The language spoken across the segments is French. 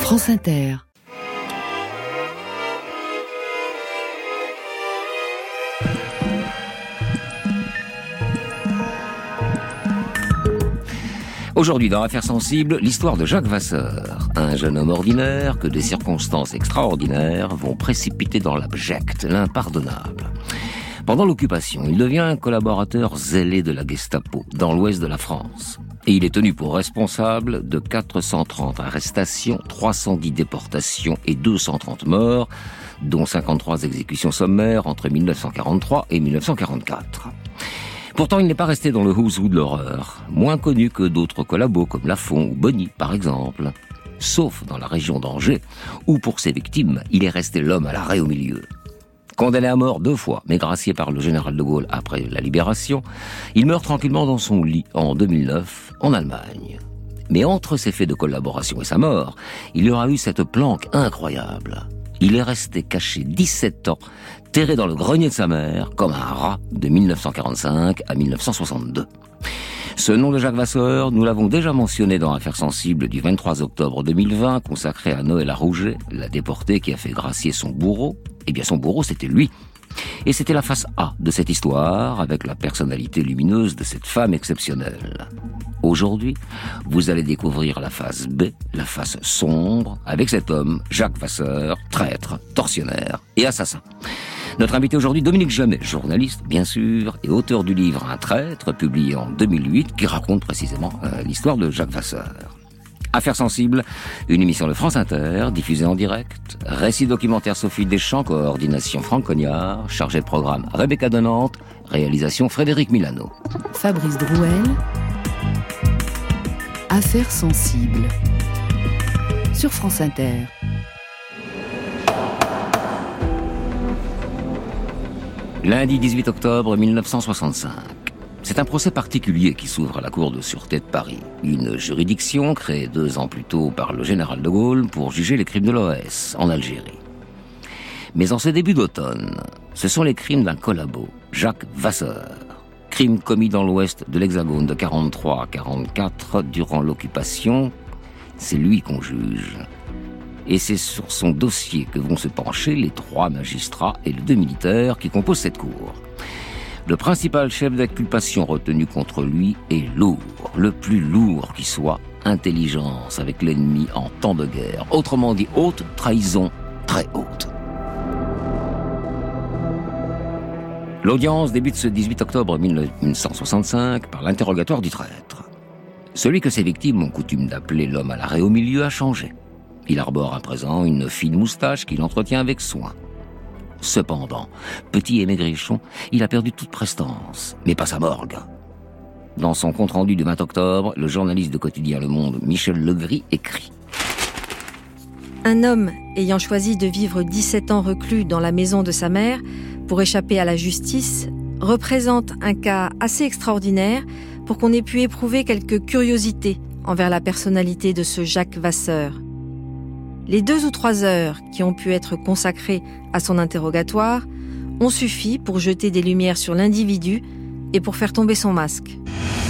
France Inter. Aujourd'hui, dans Affaires sensibles, l'histoire de Jacques Vasseur, un jeune homme ordinaire que des circonstances extraordinaires vont précipiter dans l'abject, l'impardonnable. Pendant l'occupation, il devient un collaborateur zélé de la Gestapo, dans l'ouest de la France. Et il est tenu pour responsable de 430 arrestations, 310 déportations et 230 morts, dont 53 exécutions sommaires entre 1943 et 1944. Pourtant, il n'est pas resté dans le who's who de l'horreur, moins connu que d'autres collabos comme Lafont ou Bonny, par exemple. Sauf dans la région d'Angers, où pour ses victimes, il est resté l'homme à l'arrêt au milieu. Condamné à mort 2 fois, mais gracié par le général de Gaulle après la libération, il meurt tranquillement dans son lit en 2009, en Allemagne. Mais entre ses faits de collaboration et sa mort, il y aura eu cette planque incroyable. Il est resté caché 17 ans, terré dans le grenier de sa mère, comme un rat de 1945 à 1962. Ce nom de Jacques Vasseur, nous l'avons déjà mentionné dans Affaires sensibles du 23 octobre 2020, consacré à Noëlla Rouget, la déportée qui a fait gracier son bourreau. Eh bien, son bourreau, c'était lui. Et c'était la face A de cette histoire, avec la personnalité lumineuse de cette femme exceptionnelle. Aujourd'hui, vous allez découvrir la face B, la face sombre, avec cet homme, Jacques Vasseur, traître, tortionnaire et assassin. Notre invité aujourd'hui, Dominique Jamais, journaliste, bien sûr, et auteur du livre Un traître, publié en 2008, qui raconte précisément l'histoire de Jacques Vasseur. Affaires sensibles, une émission de France Inter, diffusée en direct. Récit documentaire Sophie Deschamps, coordination Franck Cognard, chargé de programme Rebecca Denante, réalisation Frédéric Milano. Fabrice Drouel. Affaires sensibles. Sur France Inter. Lundi 18 octobre 1965. C'est un procès particulier qui s'ouvre à la Cour de sûreté de Paris. Une juridiction créée 2 ans plus tôt par le général de Gaulle pour juger les crimes de l'OS en Algérie. Mais en ce début d'automne, ce sont les crimes d'un collabo, Jacques Vasseur. Crimes commis dans l'ouest de l'Hexagone de 43 à 44 durant l'occupation. C'est lui qu'on juge. Et c'est sur son dossier que vont se pencher les 3 magistrats et les 2 militaires qui composent cette cour. Le principal chef d'inculpation retenu contre lui est lourd, le plus lourd qui soit, intelligence avec l'ennemi en temps de guerre. Autrement dit, haute trahison, très haute. L'audience débute ce 18 octobre 1965 par l'interrogatoire du traître. Celui que ses victimes ont coutume d'appeler l'homme à l'arrêt au milieu a changé. Il arbore à présent une fine moustache qu'il entretient avec soin. Cependant, petit et maigrichon, il a perdu toute prestance, mais pas sa morgue. Dans son compte-rendu du 20 octobre, le journaliste de quotidien Le Monde, Michel Legris, écrit « Un homme ayant choisi de vivre 17 ans reclus dans la maison de sa mère pour échapper à la justice représente un cas assez extraordinaire pour qu'on ait pu éprouver quelques curiosités envers la personnalité de ce Jacques Vasseur. Les 2 ou 3 heures qui ont pu être consacrées à son interrogatoire ont suffi pour jeter des lumières sur l'individu et pour faire tomber son masque. »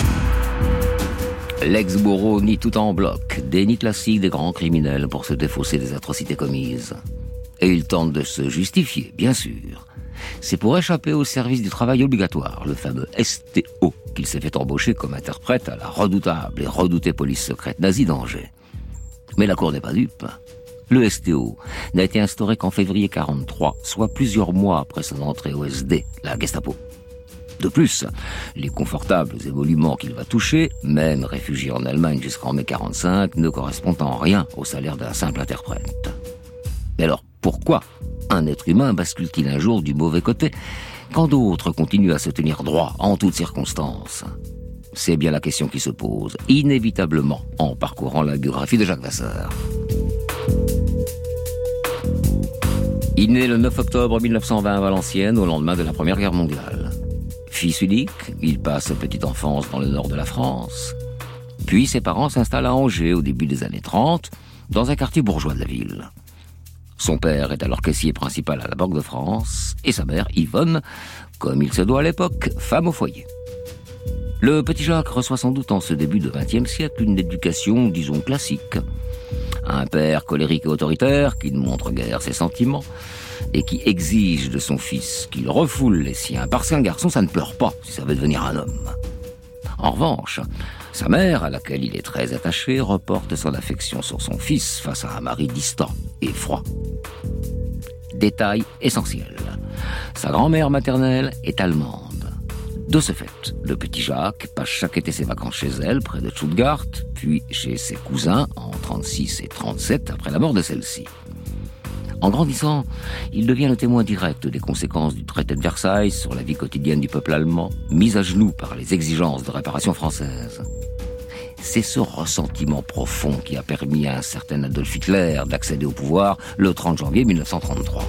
L'ex-bourreau nie tout en bloc, déni classique des grands criminels pour se défausser des atrocités commises. Et il tente de se justifier, bien sûr. C'est pour échapper au service du travail obligatoire, le fameux STO, qu'il s'est fait embaucher comme interprète à la redoutable et redoutée police secrète nazie d'Angers. Mais la cour n'est pas dupe. Le STO n'a été instauré qu'en février 43, soit plusieurs mois après son entrée au SD, la Gestapo. De plus, les confortables émoluments qu'il va toucher, même réfugié en Allemagne jusqu'en mai 45, ne correspondent en rien au salaire d'un simple interprète. Mais alors, pourquoi un être humain bascule-t-il un jour du mauvais côté, quand d'autres continuent à se tenir droit en toutes circonstances ? C'est bien la question qui se pose, inévitablement, en parcourant la biographie de Jacques Vasseur. Il naît le 9 octobre 1920 à Valenciennes, au lendemain de la Première Guerre mondiale. Fils unique, il passe sa petite enfance dans le nord de la France. Puis ses parents s'installent à Angers au début des années 30, dans un quartier bourgeois de la ville. Son père est alors caissier principal à la Banque de France, et sa mère, Yvonne, comme il se doit à l'époque, femme au foyer. Le petit Jacques reçoit sans doute en ce début de XXe siècle une éducation, disons, classique. Un père colérique et autoritaire qui ne montre guère ses sentiments et qui exige de son fils qu'il refoule les siens, parce qu'un garçon, ça ne pleure pas si ça veut devenir un homme. En revanche, sa mère, à laquelle il est très attaché, reporte son affection sur son fils face à un mari distant et froid. Détail essentiel, sa grand-mère maternelle est allemande. De ce fait, le petit Jacques passe chaque été ses vacances chez elle, près de Stuttgart, puis chez ses cousins en 36 et 37, après la mort de celle-ci. En grandissant, il devient le témoin direct des conséquences du traité de Versailles sur la vie quotidienne du peuple allemand, mis à genoux par les exigences de réparation française. C'est ce ressentiment profond qui a permis à un certain Adolf Hitler d'accéder au pouvoir le 30 janvier 1933.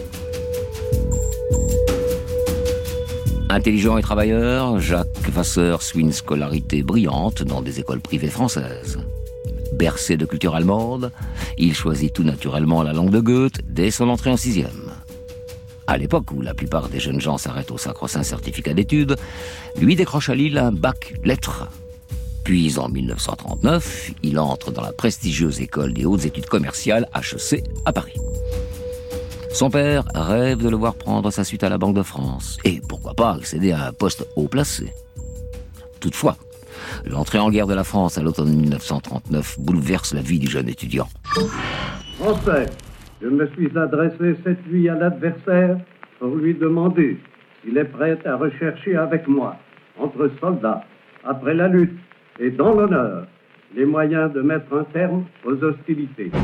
Intelligent et travailleur, Jacques Vasseur suit une scolarité brillante dans des écoles privées françaises. Bercé de culture allemande, il choisit tout naturellement la langue de Goethe dès son entrée en 6e. À l'époque où la plupart des jeunes gens s'arrêtent au sacro-saint certificat d'études, lui décroche à Lille un bac lettres. Puis en 1939, il entre dans la prestigieuse école des hautes études commerciales HEC à Paris. Son père rêve de le voir prendre sa suite à la Banque de France et pourquoi pas accéder à un poste haut placé. Toutefois, l'entrée en guerre de la France à l'automne 1939 bouleverse la vie du jeune étudiant. Français, je me suis adressé cette nuit à l'adversaire pour lui demander s'il est prêt à rechercher avec moi, entre soldats, après la lutte et dans l'honneur, les moyens de mettre un terme aux hostilités.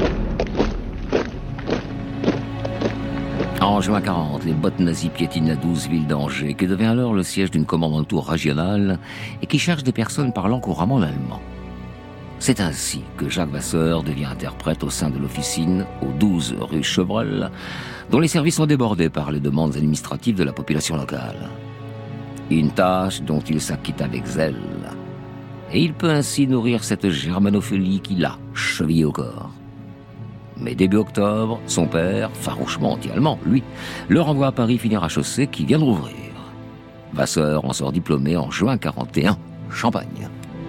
En juin 40, les bottes nazies piétinent la douce ville d'Angers, qui devient alors le siège d'une kommandantur régionale et qui cherche des personnes parlant couramment l'allemand. C'est ainsi que Jacques Vasseur devient interprète au sein de l'officine, au 12 rue Chevreul, dont les services sont débordés par les demandes administratives de la population locale. Une tâche dont il s'acquitte avec zèle. Et il peut ainsi nourrir cette germanophilie qu'il a, chevillée au corps. Mais début octobre, son père, farouchement anti-allemand, lui, le renvoie à Paris finir HEC qui vient de rouvrir. Vasseur en sort diplômé en juin 41, Champagne.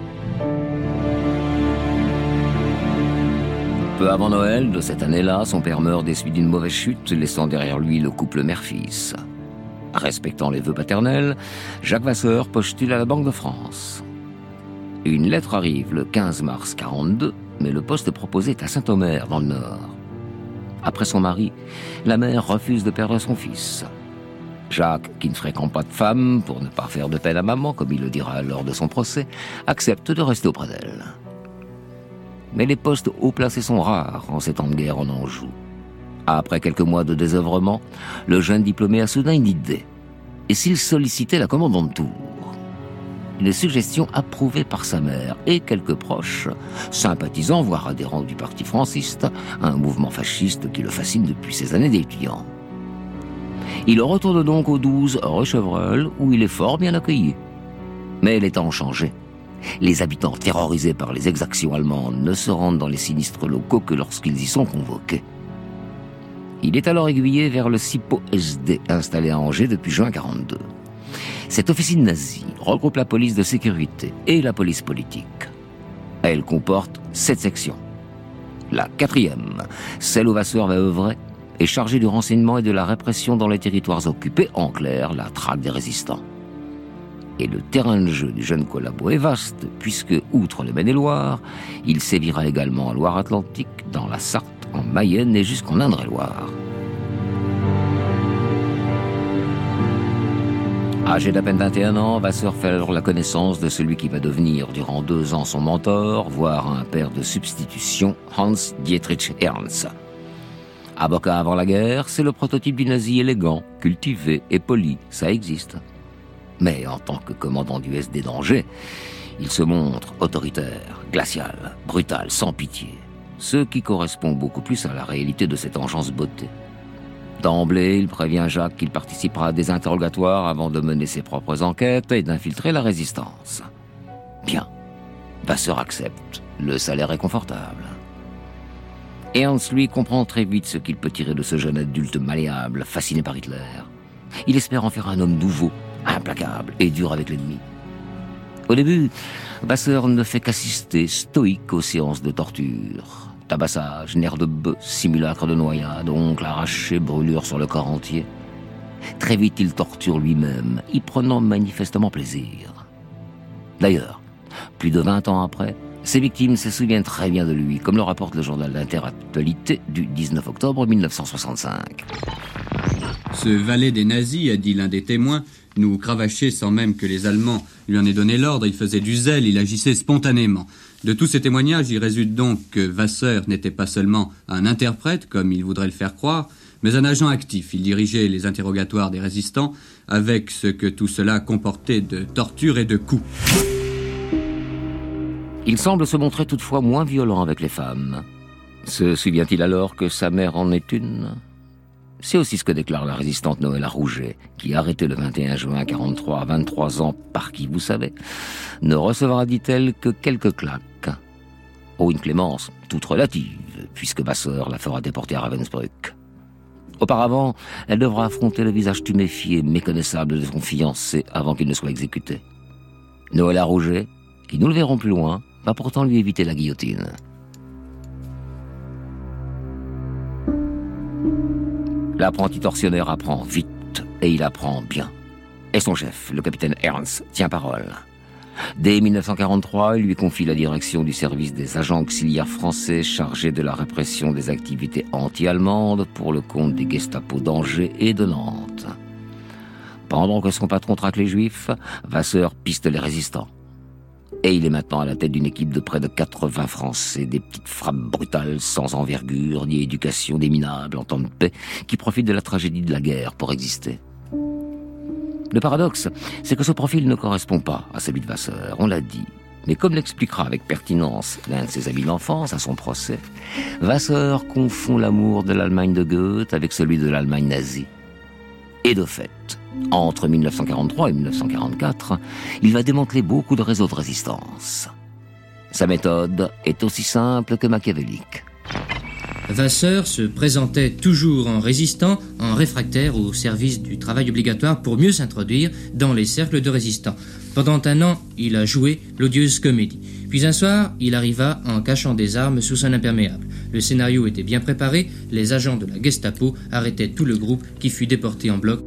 Peu avant Noël de cette année-là, son père meurt des suites d'une mauvaise chute, laissant derrière lui le couple mère-fils. Respectant les vœux paternels, Jacques Vasseur postule à la Banque de France. Une lettre arrive le 15 mars 42, mais le poste proposé est à Saint-Omer, dans le Nord. Après son mari, la mère refuse de perdre son fils. Jacques, qui ne fréquente pas de femme, pour ne pas faire de peine à maman, comme il le dira lors de son procès, accepte de rester auprès d'elle. Mais les postes haut placés sont rares en ces temps de guerre en Anjou. Après quelques mois de désœuvrement, le jeune diplômé a soudain une idée. Et s'il sollicitait la commandanture ? Une suggestion approuvée par sa mère et quelques proches, sympathisants voire adhérents du parti franciste, un mouvement fasciste qui le fascine depuis ses années d'étudiant. Il retourne donc au 12 rue Chevreul, où il est fort bien accueilli. Mais les temps ont changé. Les habitants, terrorisés par les exactions allemandes, ne se rendent dans les sinistres locaux que lorsqu'ils y sont convoqués. Il est alors aiguillé vers le SIPO SD, installé à Angers depuis juin 42. Cette officine nazie regroupe la police de sécurité et la police politique. Elle comporte 7 sections. La 4e, celle où Vasseur va œuvrer, est chargée du renseignement et de la répression dans les territoires occupés, en clair, la traque des résistants. Et le terrain de jeu du jeune collabo est vaste, puisque, outre le Maine-et-Loire, il sévira également en Loire-Atlantique, dans la Sarthe, en Mayenne et jusqu'en Indre-et-Loire. Âgé d'à peine 21 ans, Vasseur fait alors la connaissance de celui qui va devenir durant 2 ans son mentor, voire un père de substitution, Hans Dietrich Ernst. Avocat avant la guerre, c'est le prototype du nazi élégant, cultivé et poli, ça existe. Mais en tant que commandant du SD d'Angers, il se montre autoritaire, glacial, brutal, sans pitié, ce qui correspond beaucoup plus à la réalité de cette engeance beauté. D'emblée, il prévient Jacques qu'il participera à des interrogatoires avant de mener ses propres enquêtes et d'infiltrer la résistance. Bien, Vasseur accepte, le salaire est confortable. Ernst, lui, comprend très vite ce qu'il peut tirer de ce jeune adulte malléable, fasciné par Hitler. Il espère en faire un homme nouveau, implacable et dur avec l'ennemi. Au début, Vasseur ne fait qu'assister, stoïque, aux séances de torture. Tabassage, nerfs de bœuf, simulacre de noyade, ongle arraché, brûlure sur le corps entier. Très vite, il torture lui-même, y prenant manifestement plaisir. D'ailleurs, plus de 20 ans après, ses victimes se souviennent très bien de lui, comme le rapporte le journal d'Inter-Actualité du 19 octobre 1965. Ce valet des nazis, a dit l'un des témoins, nous cravachait sans même que les Allemands lui en aient donné l'ordre, il faisait du zèle, il agissait spontanément. De tous ces témoignages, il résulte donc que Vasseur n'était pas seulement un interprète, comme il voudrait le faire croire, mais un agent actif. Il dirigeait les interrogatoires des résistants, avec ce que tout cela comportait de torture et de coups. Il semble se montrer toutefois moins violent avec les femmes. Se souvient-il alors que sa mère en est une ? C'est aussi ce que déclare la résistante Noëlla Rouget, qui, arrêtée le 21 juin 1943 à 23 ans, par qui vous savez, ne recevra, dit-elle, que quelques claques. Oh, une clémence toute relative, puisque Vasseur la fera déporter à Ravensbrück. Auparavant, elle devra affronter le visage tuméfié, méconnaissable de son fiancé avant qu'il ne soit exécuté. Noëlla Rouget, qui, nous le verrons plus loin, va pourtant lui éviter la guillotine. L'apprenti tortionnaire apprend vite, et il apprend bien. Et son chef, le capitaine Ernst, tient parole. Dès 1943, il lui confie la direction du service des agents auxiliaires français chargés de la répression des activités anti-allemandes pour le compte des Gestapo d'Angers et de Nantes. Pendant que son patron traque les Juifs, Vasseur piste les résistants. Et il est maintenant à la tête d'une équipe de près de 80 Français, des petites frappes brutales, sans envergure, ni éducation, des minables en temps de paix, qui profitent de la tragédie de la guerre pour exister. Le paradoxe, c'est que ce profil ne correspond pas à celui de Vasseur, on l'a dit. Mais comme l'expliquera avec pertinence l'un de ses amis d'enfance à son procès, Vasseur confond l'amour de l'Allemagne de Goethe avec celui de l'Allemagne nazie. Et de fait, entre 1943 et 1944, il va démanteler beaucoup de réseaux de résistance. Sa méthode est aussi simple que machiavélique. Vasseur se présentait toujours en résistant, en réfractaire au service du travail obligatoire pour mieux s'introduire dans les cercles de résistants. Pendant un an, il a joué l'odieuse comédie. Puis un soir, il arriva en cachant des armes sous un imperméable. Le scénario était bien préparé, les agents de la Gestapo arrêtaient tout le groupe qui fut déporté en bloc.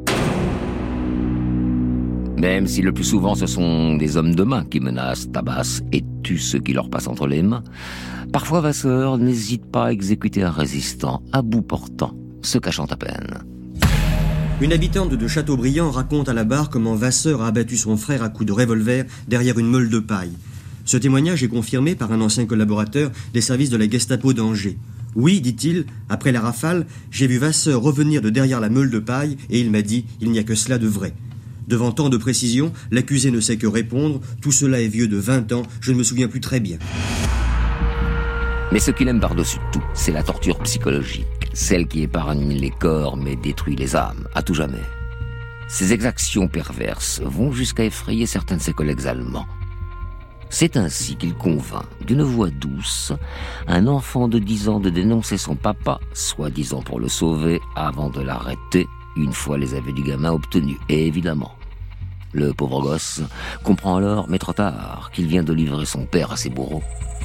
Même si le plus souvent ce sont des hommes de main qui menacent, tabassent et tuent ceux qui leur passent entre les mains, parfois Vasseur n'hésite pas à exécuter un résistant, à bout portant, se cachant à peine. Une habitante de Châteaubriand raconte à la barre comment Vasseur a abattu son frère à coups de revolver derrière une meule de paille. Ce témoignage est confirmé par un ancien collaborateur des services de la Gestapo d'Angers. Oui, dit-il, après la rafale, j'ai vu Vasseur revenir de derrière la meule de paille et il m'a dit « il n'y a que cela de vrai ». Devant tant de précision, l'accusé ne sait que répondre « tout cela est vieux de 20 ans, je ne me souviens plus très bien ». Mais ce qu'il aime par-dessus tout, c'est la torture psychologique, celle qui épargne les corps mais détruit les âmes, à tout jamais. Ces exactions perverses vont jusqu'à effrayer certains de ses collègues allemands. C'est ainsi qu'il convainc, d'une voix douce, un enfant de 10 ans de dénoncer son papa, soi-disant pour le sauver, avant de l'arrêter, une fois les aveux du gamin obtenus. Et évidemment, le pauvre gosse comprend alors, mais trop tard, qu'il vient de livrer son père à ses bourreaux.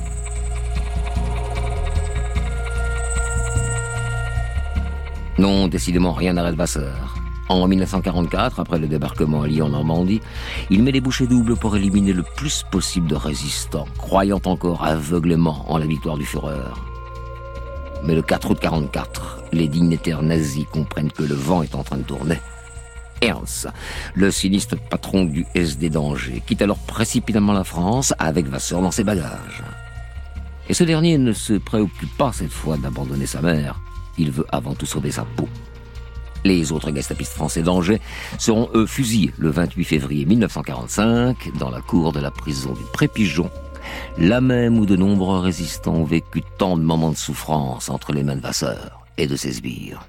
Non, décidément, rien n'arrête Vasseur. En 1944, après le débarquement à Lyon en Normandie, il met les bouchées doubles pour éliminer le plus possible de résistants, croyant encore aveuglément en la victoire du Führer. Mais le 4 août 1944, les dignitaires nazis comprennent que le vent est en train de tourner. Ernst, le sinistre patron du SD d'Angers, quitte alors précipitamment la France avec Vasseur dans ses bagages. Et ce dernier ne se préoccupe pas cette fois d'abandonner sa mère. Il veut avant tout sauver sa peau. Les autres gestapistes français d'Angers seront, eux, fusillés le 28 février 1945 dans la cour de la prison du Pré-Pigeon, là même où de nombreux résistants ont vécu tant de moments de souffrance entre les mains de Vasseur et de ses sbires.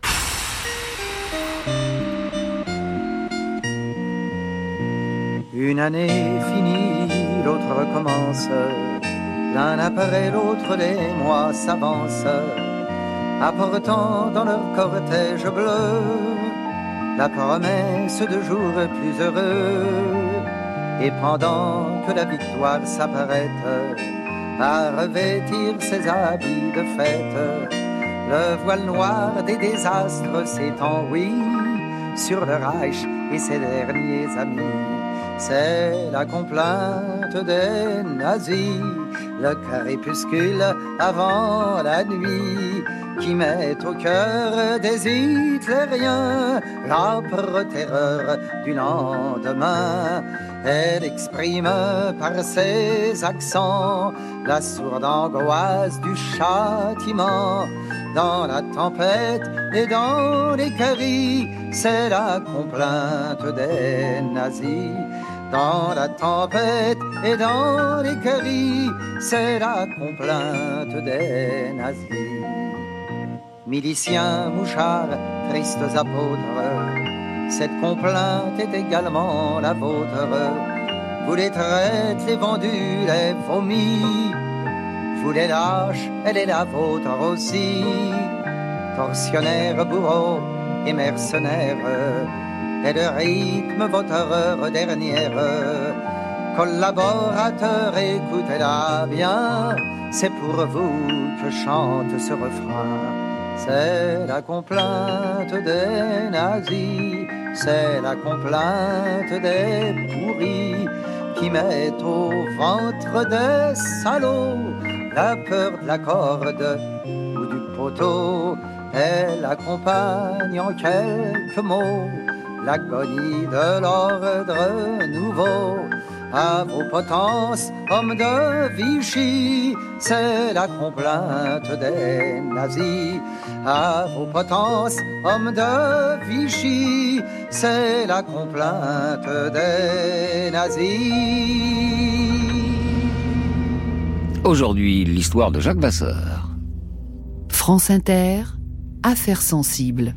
Une année finie, l'autre recommence. L'un après l'autre, les mois s'avancent, apportant dans leur cortège bleu la promesse de jours plus heureux Et pendant que la victoire s'apprête à revêtir ses habits de fête, le voile noir des désastres s'étend, oui, sur le Reich et ses derniers amis. C'est la complainte des nazis, le crépuscule avant la nuit, qui met au cœur des hitlériens l'âpre terreur du lendemain. Elle exprime par ses accents la sourde angoisse du châtiment. Dans la tempête et dans les cris, c'est la complainte des nazis. Dans la tempête et dans les cris, c'est la complainte des nazis. Miliciens, mouchards, tristes apôtres, cette complainte est également la vôtre. Vous les traites, les vendus, les vomis. Vous les lâches, elle est la vôtre aussi. Tortionnaires, bourreaux et mercenaires, elle rythme votre dernière. Collaborateurs, écoutez-la bien, c'est pour vous que chante ce refrain. C'est la complainte des nazis, c'est la complainte des pourris, qui mettent au ventre des salauds la peur de la corde ou du poteau. Elle accompagne en quelques mots l'agonie de l'ordre nouveau. À vos potences, hommes de Vichy, c'est la complainte des nazis. À vos potences, hommes de Vichy, c'est la complainte des nazis. Aujourd'hui, l'histoire de Jacques Vasseur. France Inter, Affaires sensibles.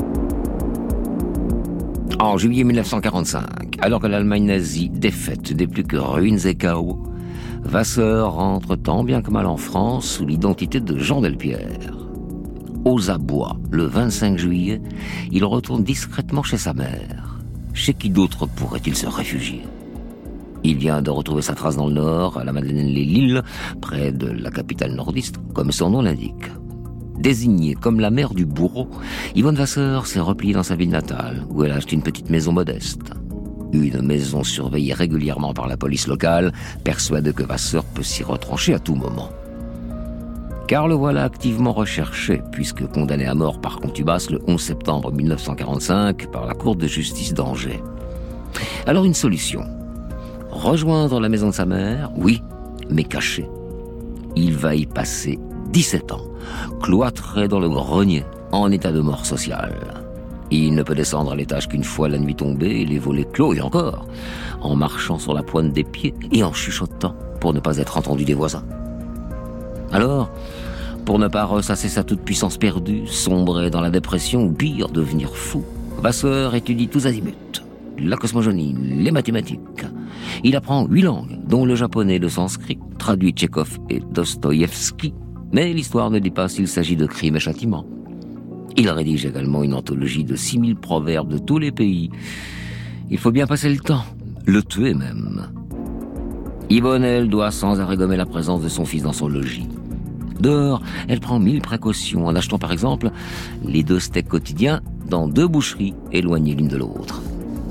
En juillet 1945, alors que l'Allemagne nazie défaite n'est plus que ruines et chaos, Vasseur rentre tant bien que mal en France sous l'identité de Jean Delpierre. Aux abois, le 25 juillet, il retourne discrètement chez sa mère. Chez qui d'autre pourrait-il se réfugier ? Il vient de retrouver sa trace dans le Nord, à la Madeleine-les-Lilles, près de la capitale nordiste, comme son nom l'indique. Désignée comme la mère du bourreau, Yvonne Vasseur s'est repliée dans sa ville natale, où elle a acheté une petite maison modeste. Une maison surveillée régulièrement par la police locale, persuadée que Vasseur peut s'y retrancher à tout moment. Car le voilà activement recherché, puisque condamné à mort par contumace le 11 septembre 1945 par la Cour de justice d'Angers. Alors une solution. Rejoindre la maison de sa mère, oui, mais caché. Il va y passer 17 ans, cloîtré dans le grenier, en état de mort sociale. Il ne peut descendre à l'étage qu'une fois la nuit tombée, les volets clos et encore, en marchant sur la pointe des pieds et en chuchotant pour ne pas être entendu des voisins. Alors, pour ne pas ressasser sa toute-puissance perdue, sombrer dans la dépression ou pire, devenir fou, Vasseur étudie tous azimuts. La cosmogonie, les mathématiques. Il apprend 8 langues, dont le japonais, le sanskrit, traduit Tchekhov et Dostoïevski. Mais l'histoire ne dit pas s'il s'agit de crimes et châtiments. Il rédige également une anthologie de 6000 proverbes de tous les pays. Il faut bien passer le temps, le tuer même. Yvonne, elle, doit sans arrêt gommer la présence de son fils dans son logis. Dehors, elle prend 1000 précautions en achetant par exemple les 2 steaks quotidiens dans 2 boucheries éloignées l'une de l'autre.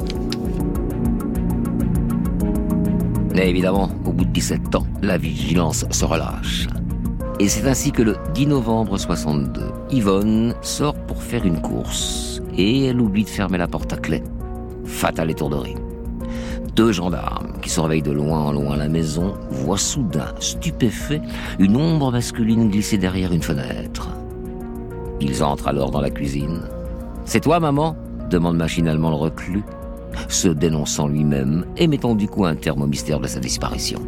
Mais évidemment, au bout de 17 ans, la vigilance se relâche. Et c'est ainsi que le 10 novembre 62, Yvonne sort pour faire une course. Et elle oublie de fermer la porte à clé. Fatale étourderie. 2 gendarmes qui surveillent de loin en loin la maison voient soudain, stupéfaits, une ombre masculine glisser derrière une fenêtre. Ils entrent alors dans la cuisine. « C'est toi, maman ?» demande machinalement le reclus, se dénonçant lui-même et mettant du coup un terme au mystère de sa disparition.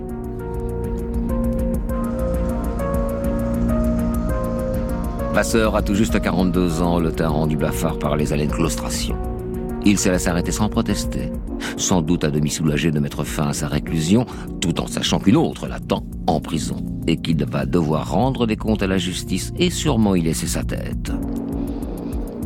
Vasseur a tout juste 42 ans, le teint rendu blafard par les haleines claustration. Il se laisse arrêter sans protester, sans doute à demi soulagé de mettre fin à sa réclusion, tout en sachant qu'une autre l'attend en prison et qu'il va devoir rendre des comptes à la justice et sûrement y laisser sa tête.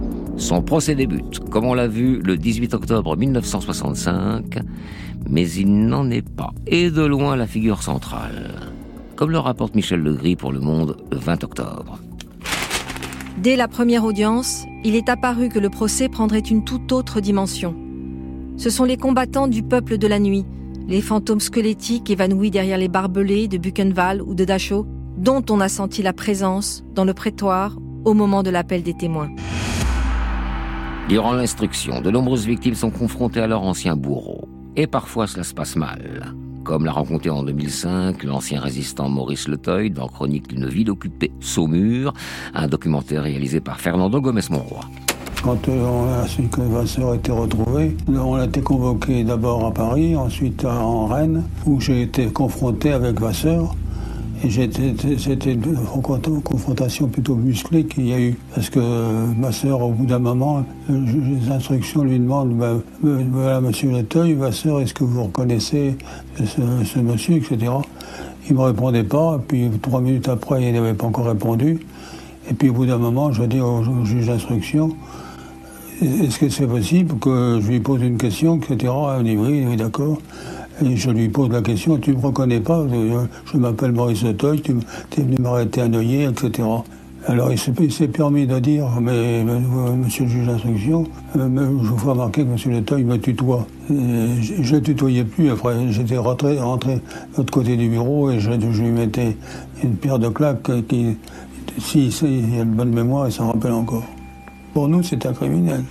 Son procès débute, comme on l'a vu, le 18 octobre 1965, mais il n'en est pas, et de loin la figure centrale, comme le rapporte Michel Legris pour Le Monde le 20 octobre. Dès la première audience, il est apparu que le procès prendrait une toute autre dimension. Ce sont les combattants du peuple de la nuit, les fantômes squelettiques évanouis derrière les barbelés de Buchenwald ou de Dachau, dont on a senti la présence dans le prétoire au moment de l'appel des témoins. Durant l'instruction, de nombreuses victimes sont confrontées à leur ancien bourreau. Et parfois cela se passe mal. Comme l'a rencontré en 2005 l'ancien résistant Maurice Leteuil dans Chronique d'une ville occupée, Saumur, un documentaire réalisé par Fernando Gomez-Monroy. Quand on a su que Vasseur a été retrouvé, on a été convoqué d'abord à Paris, ensuite en Rennes, où j'ai été confronté avec Vasseur. Et c'était une confrontation plutôt musclée qu'il y a eu. Parce que Vasseur, au bout d'un moment, les instructions lui demandent voilà, monsieur Leteuil, Vasseur, est-ce que vous reconnaissez ce monsieur, etc. Il ne me répondait pas, puis 3 minutes après, il n'avait pas encore répondu. Et puis au bout d'un moment, je dis au juge d'instruction, est-ce que c'est possible que je lui pose une question, etc. Il dit oui, d'accord. Et je lui pose la question, tu ne me reconnais pas, je m'appelle Maurice Leteuil, tu es venu m'arrêter à Neuilly, etc. Alors il s'est permis de dire, mais monsieur le juge d'instruction, je vous fais remarquer que monsieur Leteuil me tutoie. Je ne tutoyais plus, après j'étais rentré de l'autre côté du bureau et je lui mettais une paire de claques qui, si il a une bonne mémoire, il s'en rappelle encore. Pour nous, c'est un criminel.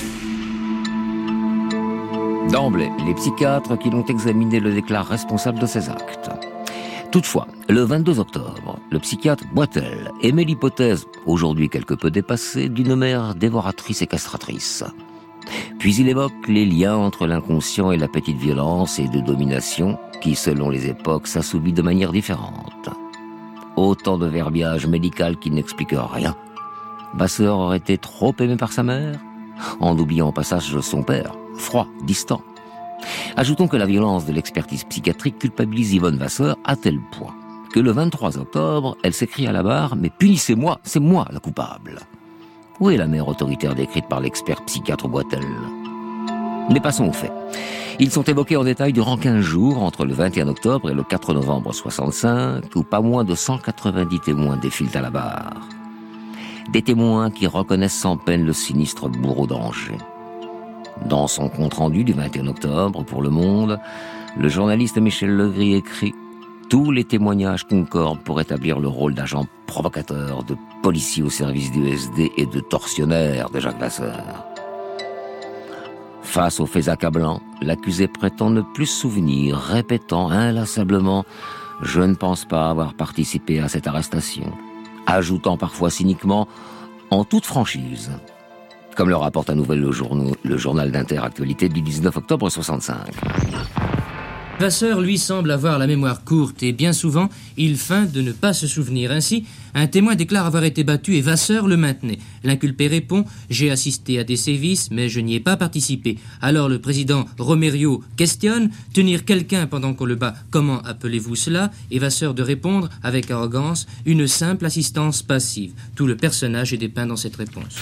D'emblée, les psychiatres qui l'ont examiné le déclarent responsable de ses actes. Toutefois, le 22 octobre, le psychiatre Boitel émet l'hypothèse, aujourd'hui quelque peu dépassée, d'une mère dévoratrice et castratrice. Puis il évoque les liens entre l'inconscient et la petite violence et de domination qui, selon les époques, s'assouvit de manière différente. Autant de verbiage médical qui n'explique rien. Vasseur aurait été trop aimé par sa mère, en oubliant au passage son père, froid, distant. Ajoutons que la violence de l'expertise psychiatrique culpabilise Yvonne Vasseur à tel point que le 23 octobre, elle s'écrie à la barre « Mais punissez-moi, c'est moi la coupable ». Où est la mère autoritaire décrite par l'expert psychiatre Boitel ? Mais passons aux faits. Ils sont évoqués en détail durant 15 jours, entre le 21 octobre et le 4 novembre 65, où pas moins de 190 témoins défilent à la barre. Des témoins qui reconnaissent sans peine le sinistre bourreau d'Angers. Dans son compte-rendu du 21 octobre pour Le Monde, le journaliste Michel Legris écrit « Tous les témoignages concordent pour établir le rôle d'agent provocateur, de policier au service du SD et de tortionnaire de Jacques Vasseur. » Face aux faits accablants, l'accusé prétend ne plus se souvenir, répétant inlassablement « Je ne pense pas avoir participé à cette arrestation », ajoutant parfois cyniquement « en toute franchise », comme le rapporte à Nouvelle le journal d'Inter-Actualité du 19 octobre 65. Vasseur, lui, semble avoir la mémoire courte et bien souvent, il feint de ne pas se souvenir. Ainsi, un témoin déclare avoir été battu et Vasseur le maintenait. L'inculpé répond « J'ai assisté à des sévices, mais je n'y ai pas participé. » Alors le président Romério questionne « Tenir quelqu'un pendant qu'on le bat, comment appelez-vous cela ?» Et Vasseur de répondre, avec arrogance, « Une simple assistance passive. » Tout le personnage est dépeint dans cette réponse.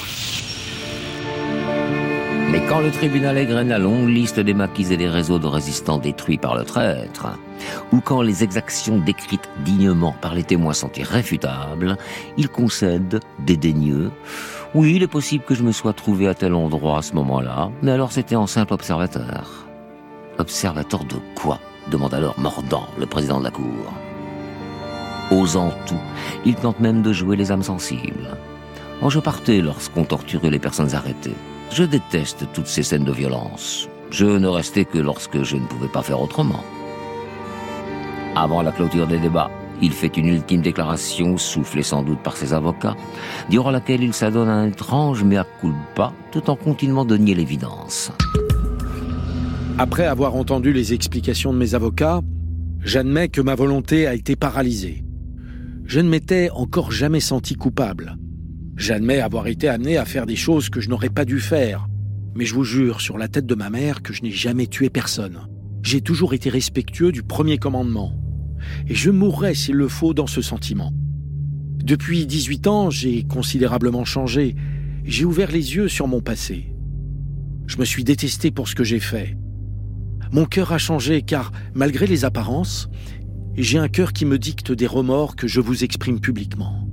Mais quand le tribunal égrène la longue liste des maquis et des réseaux de résistants détruits par le traître, ou quand les exactions décrites dignement par les témoins sont irréfutables, il concède, dédaigneux, « Oui, il est possible que je me sois trouvé à tel endroit à ce moment-là, mais alors c'était en simple observateur. » « Observateur de quoi ?» demande alors mordant le président de la cour. Osant tout, il tente même de jouer les âmes sensibles. « Oh, je partais lorsqu'on torturait les personnes arrêtées. Je déteste toutes ces scènes de violence. Je ne restais que lorsque je ne pouvais pas faire autrement. » Avant la clôture des débats, il fait une ultime déclaration, soufflée sans doute par ses avocats, durant laquelle il s'adonne à un étrange mea culpa, tout en continuant de nier l'évidence. Après avoir entendu les explications de mes avocats, j'admets que ma volonté a été paralysée. Je ne m'étais encore jamais senti coupable. J'admets avoir été amené à faire des choses que je n'aurais pas dû faire. Mais je vous jure, sur la tête de ma mère, que je n'ai jamais tué personne. J'ai toujours été respectueux du premier commandement. Et je mourrai s'il le faut dans ce sentiment. Depuis 18 ans, j'ai considérablement changé. j'ai ouvert les yeux sur mon passé. Je me suis détesté pour ce que j'ai fait. Mon cœur a changé car, malgré les apparences, j'ai un cœur qui me dicte des remords que je vous exprime publiquement.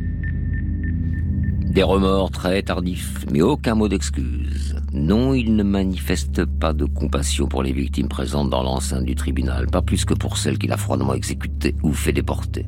Des remords très tardifs, mais aucun mot d'excuse. Non, il ne manifeste pas de compassion pour les victimes présentes dans l'enceinte du tribunal, pas plus que pour celles qu'il a froidement exécutées ou fait déporter.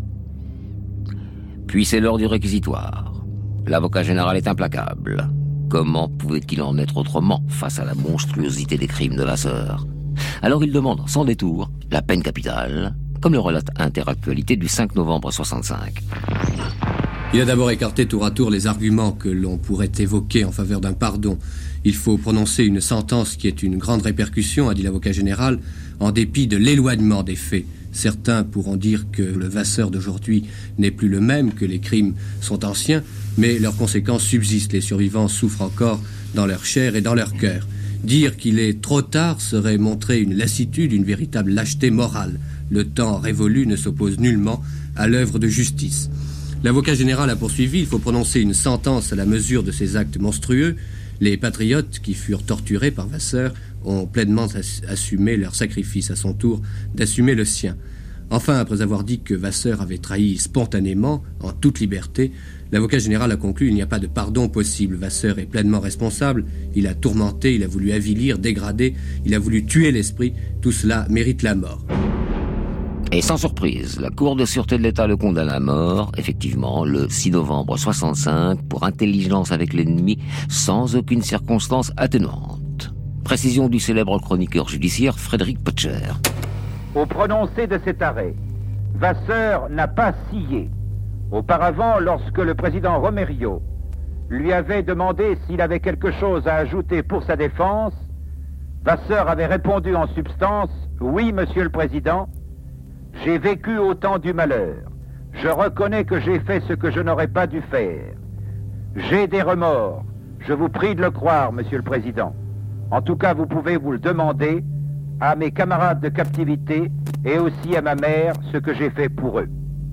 Puis c'est l'heure du réquisitoire. L'avocat général est implacable. Comment pouvait-il en être autrement face à la monstruosité des crimes de Vasseur ? Alors il demande, sans détour, la peine capitale, comme le relate Interactualité du 5 novembre 65. Il a d'abord écarté tour à tour les arguments que l'on pourrait évoquer en faveur d'un pardon. Il faut prononcer une sentence qui ait une grande répercussion, a dit l'avocat général, en dépit de l'éloignement des faits. Certains pourront dire que le Vasseur d'aujourd'hui n'est plus le même, que les crimes sont anciens, mais leurs conséquences subsistent. Les survivants souffrent encore dans leur chair et dans leur cœur. Dire qu'il est trop tard serait montrer une lassitude, une véritable lâcheté morale. Le temps révolu ne s'oppose nullement à l'œuvre de justice. L'avocat général a poursuivi, il faut prononcer une sentence à la mesure de ces actes monstrueux. Les patriotes qui furent torturés par Vasseur ont pleinement assumé leur sacrifice, à son tour d'assumer le sien. Enfin, après avoir dit que Vasseur avait trahi spontanément, en toute liberté, l'avocat général a conclu qu'il n'y a pas de pardon possible. Vasseur est pleinement responsable, il a tourmenté, il a voulu avilir, dégrader, il a voulu tuer l'esprit, tout cela mérite la mort. Et sans surprise, la Cour de sûreté de l'État le condamne à mort, effectivement, le 6 novembre 65, pour intelligence avec l'ennemi, sans aucune circonstance atténuante. Précision du célèbre chroniqueur judiciaire Frédéric Potcher. Au prononcé de cet arrêt, Vasseur n'a pas scié. Auparavant, lorsque le président Romerio lui avait demandé s'il avait quelque chose à ajouter pour sa défense, Vasseur avait répondu en substance « Oui, monsieur le président, j'ai vécu au temps du malheur. Je reconnais que j'ai fait ce que je n'aurais pas dû faire. J'ai des remords. Je vous prie de le croire, monsieur le président. En tout cas, vous pouvez vous le demander à mes camarades de captivité et aussi à ma mère ce que j'ai fait pour eux. »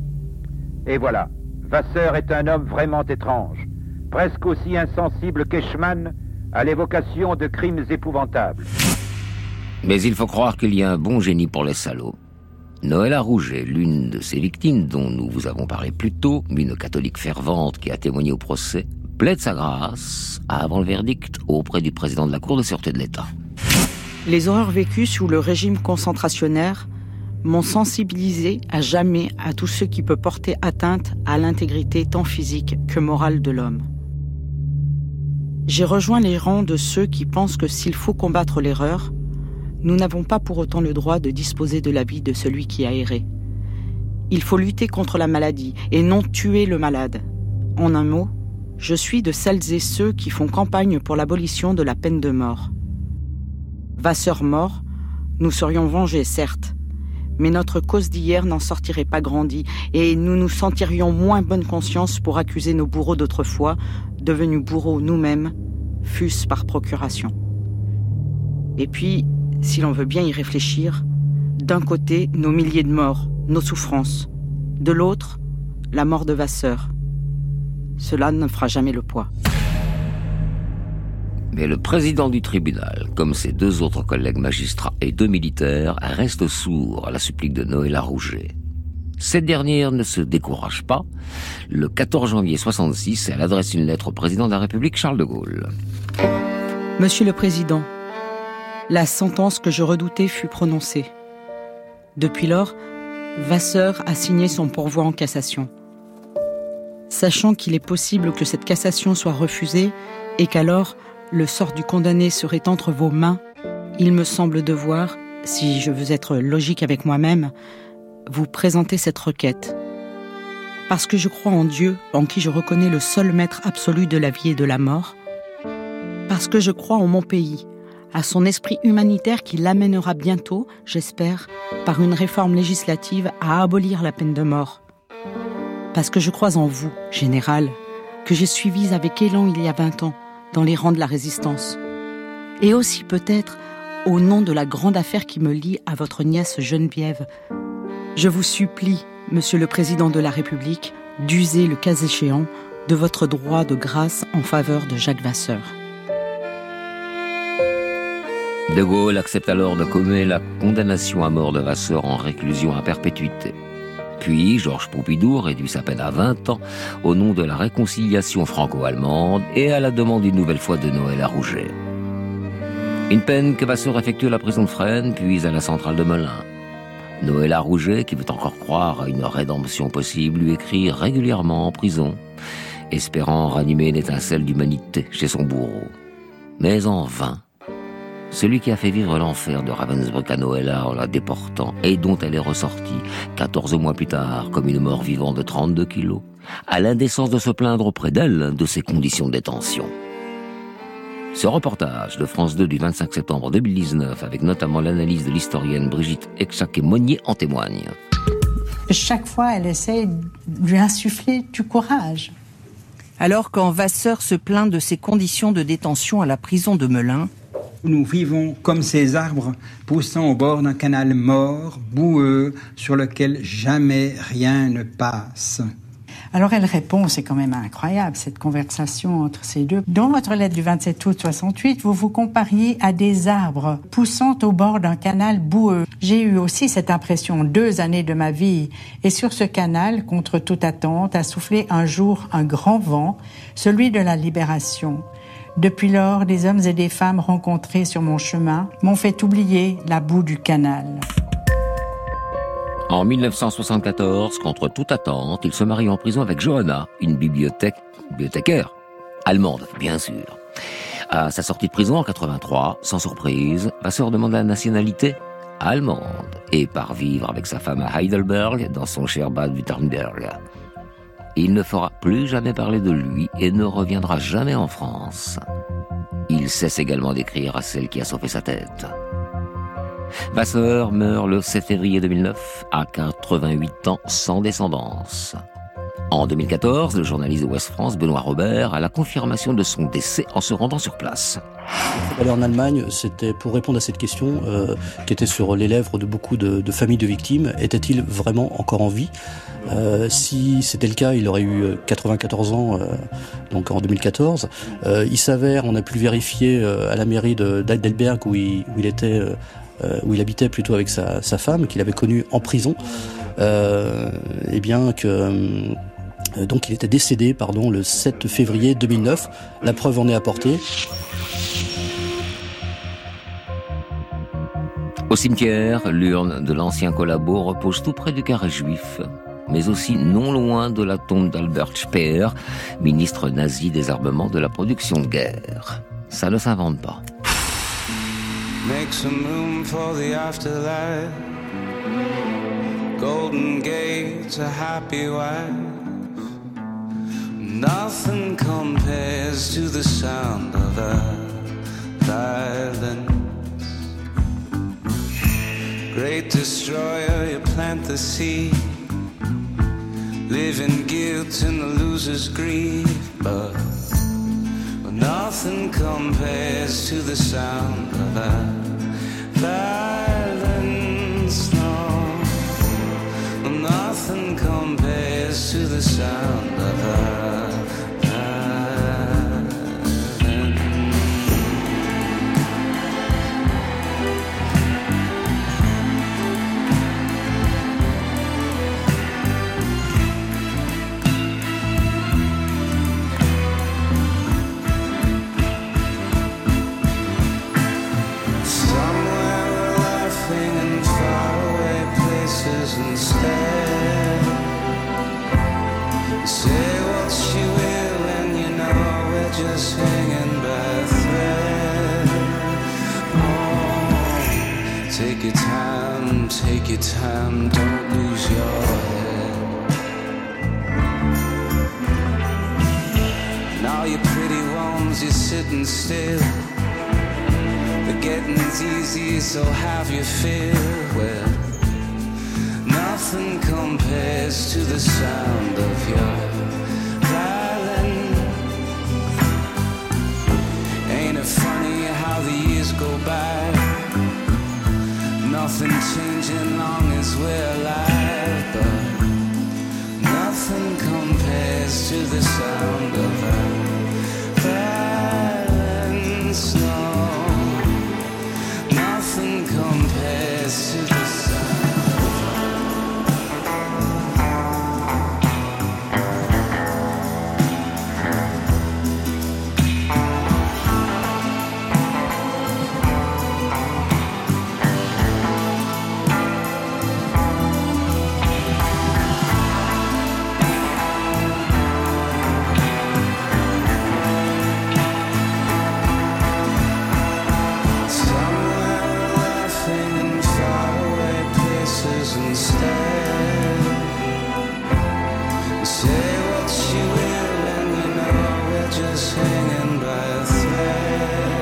Et voilà, Vasseur est un homme vraiment étrange, presque aussi insensible qu'Eichmann à l'évocation de crimes épouvantables. Mais il faut croire qu'il y a un bon génie pour les salauds. Noëlla Rouget, l'une de ces victimes dont nous vous avons parlé plus tôt, une catholique fervente qui a témoigné au procès, plaide sa grâce avant le verdict auprès du président de la Cour de sûreté de l'État. Les horreurs vécues sous le régime concentrationnaire m'ont sensibilisé à jamais à tout ce qui peut porter atteinte à l'intégrité tant physique que morale de l'homme. J'ai rejoint les rangs de ceux qui pensent que s'il faut combattre l'erreur, nous n'avons pas pour autant le droit de disposer de la vie de celui qui a erré. Il faut lutter contre la maladie et non tuer le malade. En un mot, je suis de celles et ceux qui font campagne pour l'abolition de la peine de mort. Vasseur mort, nous serions vengés, certes, mais notre cause d'hier n'en sortirait pas grandie et nous nous sentirions moins bonne conscience pour accuser nos bourreaux d'autrefois, devenus bourreaux nous-mêmes, fût-ce par procuration. Et puis, si l'on veut bien y réfléchir, d'un côté, nos milliers de morts, nos souffrances. De l'autre, la mort de Vasseur. Cela ne fera jamais le poids. Mais le président du tribunal, comme ses deux autres collègues magistrats et deux militaires, reste sourd à la supplique de Noëlla Rouget. Cette dernière ne se décourage pas. Le 14 janvier 66, elle adresse une lettre au président de la République, Charles de Gaulle. Monsieur le Président, la sentence que je redoutais fut prononcée. Depuis lors, Vasseur a signé son pourvoi en cassation. Sachant qu'il est possible que cette cassation soit refusée et qu'alors le sort du condamné serait entre vos mains, il me semble devoir, si je veux être logique avec moi-même, vous présenter cette requête. Parce que je crois en Dieu, en qui je reconnais le seul maître absolu de la vie et de la mort. Parce que je crois en mon pays, à son esprit humanitaire qui l'amènera bientôt, j'espère, par une réforme législative à abolir la peine de mort. Parce que je crois en vous, général, que j'ai suivi avec élan il y a 20 ans, dans les rangs de la résistance. Et aussi peut-être au nom de la grande affaire qui me lie à votre nièce Geneviève. Je vous supplie, Monsieur le Président de la République, d'user, le cas échéant, de votre droit de grâce en faveur de Jacques Vasseur. De Gaulle accepte alors de commer la condamnation à mort de Vasseur en réclusion à perpétuité. Puis, Georges Pompidou réduit sa peine à 20 ans au nom de la réconciliation franco-allemande et à la demande une nouvelle fois de Noël Rouget. Une peine que Vasseur effectue à la prison de Fresnes, puis à la centrale de Melun. Noël Rouget, qui veut encore croire à une rédemption possible, lui écrit régulièrement en prison, espérant ranimer une étincelle d'humanité chez son bourreau. Mais en vain. Celui qui a fait vivre l'enfer de Ravensbrück à Noëlla en la déportant et dont elle est ressortie 14 mois plus tard comme une mort vivante de 32 kilos, a l'indécence de se plaindre auprès d'elle de ses conditions de détention. Ce reportage de France 2 du 25 septembre 2019, avec notamment l'analyse de l'historienne Brigitte Exaquet-Monnier, en témoigne. Chaque fois, elle essaie de lui insuffler du courage. Alors, quand Vasseur se plaint de ses conditions de détention à la prison de Melun, nous vivons comme ces arbres poussant au bord d'un canal mort, boueux, sur lequel jamais rien ne passe. Alors elle répond, c'est quand même incroyable cette conversation entre ces deux. Dans votre lettre du 27 août 68, vous vous compariez à des arbres poussant au bord d'un canal boueux. J'ai eu aussi cette impression 2 années de ma vie. Et sur ce canal, contre toute attente, a soufflé un jour un grand vent, celui de la libération. Depuis lors, des hommes et des femmes rencontrés sur mon chemin m'ont fait oublier la boue du canal. En 1974, contre toute attente, il se marie en prison avec Johanna, une bibliothécaire allemande, bien sûr. À sa sortie de prison en 83, sans surprise, Vasseur demande la nationalité allemande et part vivre avec sa femme à Heidelberg, dans son cher Bad Württemberg. Il ne fera plus jamais parler de lui et ne reviendra jamais en France. Il cesse également d'écrire à celle qui a sauvé sa tête. Vasseur meurt le 7 février 2009, à 88 ans, sans descendance. En 2014, le journaliste de Ouest France, Benoît Robert, a la confirmation de son décès en se rendant sur place. Aller en Allemagne, c'était pour répondre à cette question qui était sur les lèvres de beaucoup de familles de victimes. Était-il vraiment encore en vie ? Si c'était le cas, il aurait eu 94 ans, donc en 2014. Il s'avère, on a pu le vérifier à la mairie d'Heidelberg où il habitait plutôt avec sa femme, qu'il avait connue en prison, et bien que donc il était décédé, le 7 février 2009. La preuve en est apportée. Au cimetière, l'urne de l'ancien collabo repose tout près du carré juif, mais aussi non loin de la tombe d'Albert Speer, ministre nazi des armements de la production de guerre. Ça ne s'invente pas. Make some room for the afterlife. Golden gates, a happy wife. Nothing compares to the sound of a violin. Great destroyer, you plant the seed. Live in guilt and the loser's grief, but nothing compares to the sound of a violence, no. Nothing compares to the sound of a violence. Instead, say what you will, and you know we're just hanging by a thread. Oh, take your time, don't lose your head. Now you pretty ones, you're sitting still. The getting's easy, so have your fill. Well, nothing compares to the sound of your violin. Ain't it funny how the years go by? Nothing changing long as we're alive, but nothing compares to the sound just hanging by a thread.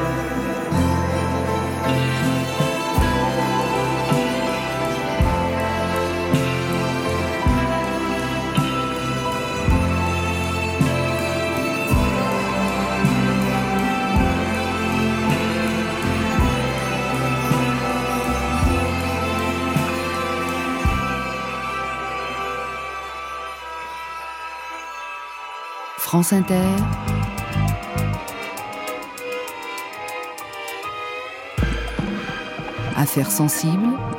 France Inter, Affaires sensibles,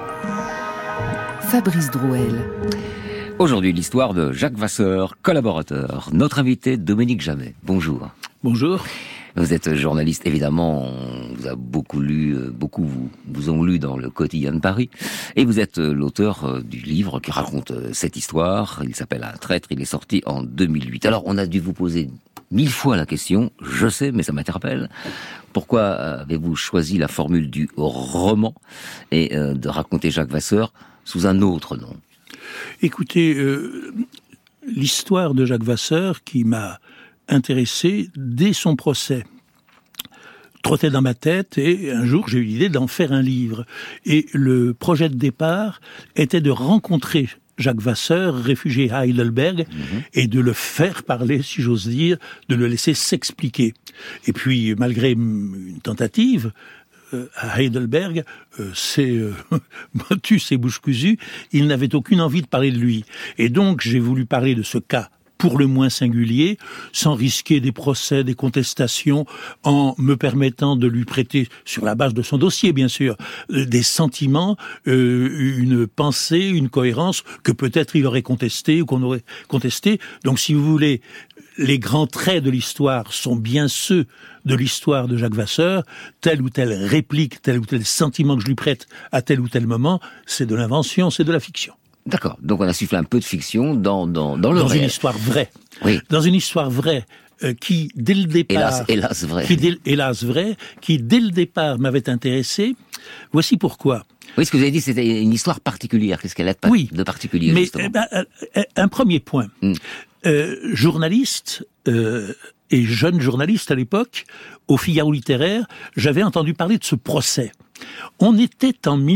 Fabrice Drouel. Aujourd'hui, l'histoire de Jacques Vasseur, collaborateur. Notre invité, Dominique Jamais. Bonjour. Bonjour. Vous êtes journaliste, évidemment, on vous a beaucoup lu, beaucoup vous ont lu dans le Quotidien de Paris, et vous êtes l'auteur du livre qui raconte cette histoire. Il s'appelle Un traître, il est sorti en 2008. Alors, on a dû vous poser 1000 fois la question, je sais, mais ça m'interpelle. Pourquoi avez-vous choisi la formule du roman et de raconter Jacques Vasseur sous un autre nom? Écoutez, l'histoire de Jacques Vasseur qui m'a intéressé dès son procès trottait dans ma tête, et un jour j'ai eu l'idée d'en faire un livre. Et le projet de départ était de rencontrer Jacques Vasseur, réfugié à Heidelberg, et de le faire parler, si j'ose dire, de le laisser s'expliquer. Et puis, malgré une tentative, à Heidelberg, c'est motus et bouche cousue, il n'avait aucune envie de parler de lui. Et donc, j'ai voulu parler de ce cas pour le moins singulier, sans risquer des procès, des contestations, en me permettant de lui prêter, sur la base de son dossier bien sûr, des sentiments, une pensée, une cohérence que peut-être il aurait contesté ou qu'on aurait contesté. Donc si vous voulez, les grands traits de l'histoire sont bien ceux de l'histoire de Jacques Vasseur. Telle ou telle réplique, tel ou tel sentiment que je lui prête à tel ou tel moment, c'est de l'invention, c'est de la fiction. D'accord. Donc on a sifflé un peu de fiction dans le réel. Dans une histoire vraie. Oui. Dans une histoire vraie qui, dès le départ... Hélas vrai. Hélas vrai, qui, dès le départ, m'avait intéressé. Voici pourquoi. Oui, ce que vous avez dit, c'était une histoire particulière. Qu'est-ce qu'elle a de particulier, mais, justement? Un premier point. Journaliste... et jeune journaliste à l'époque, au Figaro littéraire, j'avais entendu parler de ce procès. On était en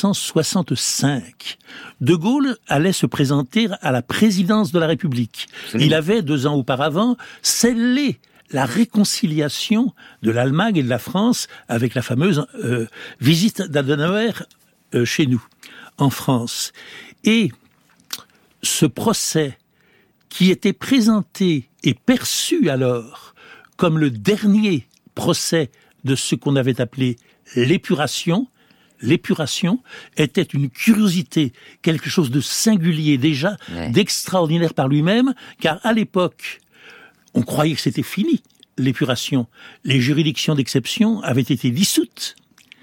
1965. De Gaulle allait se présenter à la présidence de la République. Il avait, 2 ans auparavant, scellé la réconciliation de l'Allemagne et de la France avec la fameuse visite d'Adenauer chez nous, en France. Et ce procès qui était présenté et perçu alors comme le dernier procès de ce qu'on avait appelé l'épuration. L'épuration était une curiosité, quelque chose de singulier déjà, d'extraordinaire par lui-même, car à l'époque, on croyait que c'était fini, l'épuration. Les juridictions d'exception avaient été dissoutes.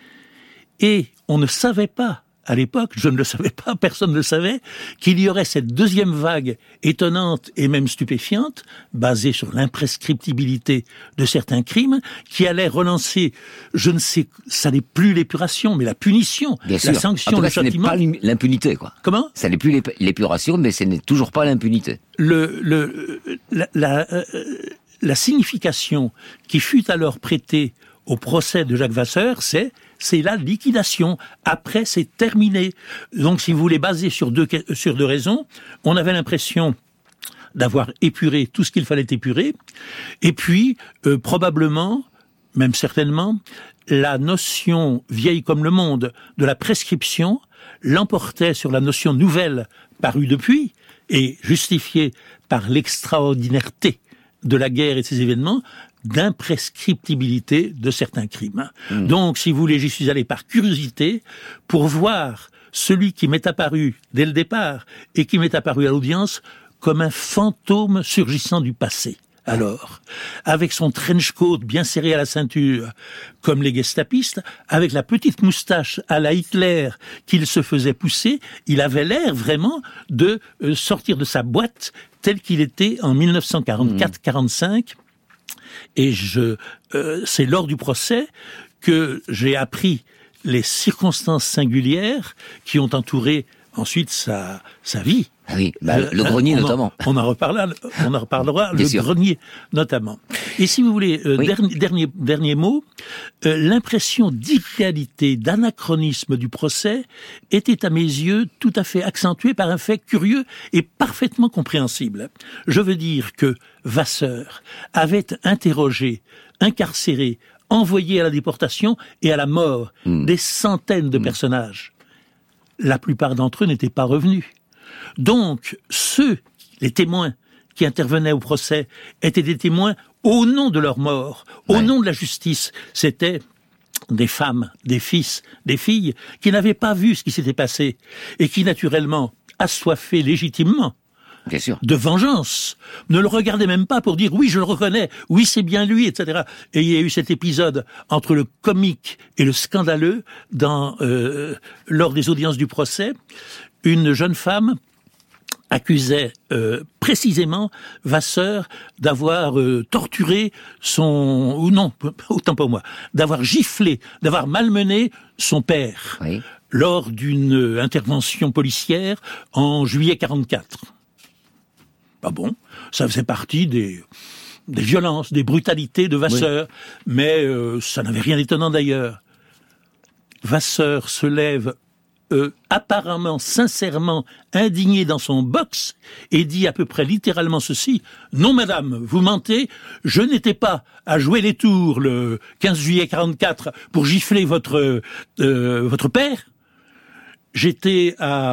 Et on ne savait pas, à l'époque, je ne le savais pas, personne ne le savait, qu'il y aurait cette deuxième vague étonnante et même stupéfiante, basée sur l'imprescriptibilité de certains crimes, qui allait relancer, je ne sais, ça n'est plus l'épuration, mais la punition, bien la sanction, en tout cas, le châtiment. Ce n'est pas l'impunité, quoi. Comment? Ça n'est plus l'épuration, mais ce n'est toujours pas l'impunité. La signification qui fut alors prêtée au procès de Jacques Vasseur, c'est la liquidation. Après, c'est terminé. Donc, si vous voulez, basé sur deux raisons, on avait l'impression d'avoir épuré tout ce qu'il fallait épurer, et puis, probablement, même certainement, la notion vieille comme le monde de la prescription l'emportait sur la notion nouvelle parue depuis, et justifiée par l'extraordinaireté de la guerre et de ses événements, d'imprescriptibilité de certains crimes. Donc, si vous voulez, j'y suis allé par curiosité pour voir celui qui m'est apparu dès le départ et qui m'est apparu à l'audience comme un fantôme surgissant du passé. Alors, avec son trench coat bien serré à la ceinture, comme les gestapistes, avec la petite moustache à la Hitler qu'il se faisait pousser, il avait l'air vraiment de sortir de sa boîte tel qu'il était en 1944-45. Et c'est lors du procès que j'ai appris les circonstances singulières qui ont entouré ensuite sa vie. Ah oui, le grenier notamment. On en reparlera, Bien le sûr. grenier notamment. Et si vous voulez, dernier mot, l'impression d'idéalité, d'anachronisme du procès était à mes yeux tout à fait accentuée par un fait curieux et parfaitement compréhensible. Je veux dire que Vasseur avait interrogé, incarcéré, envoyé à la déportation et à la mort des centaines de personnages. La plupart d'entre eux n'étaient pas revenus. Donc, les témoins qui intervenaient au procès, étaient des témoins au nom de leur mort, au nom de la justice. C'était des femmes, des fils, des filles qui n'avaient pas vu ce qui s'était passé et qui, naturellement, assoiffés légitimement bien sûr, de vengeance, ne le regardaient même pas pour dire « oui, je le reconnais, oui, c'est bien lui », etc. Et il y a eu cet épisode entre le comique et le scandaleux lors des audiences du procès. Une jeune femme accusait précisément Vasseur d'avoir torturé d'avoir giflé, d'avoir malmené son père lors d'une intervention policière en juillet 1944. Ah bon, ça faisait partie des violences, des brutalités de Vasseur, mais ça n'avait rien d'étonnant d'ailleurs. Vasseur se lève apparemment, sincèrement indigné dans son box et dit à peu près littéralement ceci: « Non madame, vous mentez, je n'étais pas à jouer les tours le 15 juillet 1944 pour gifler votre père. J'étais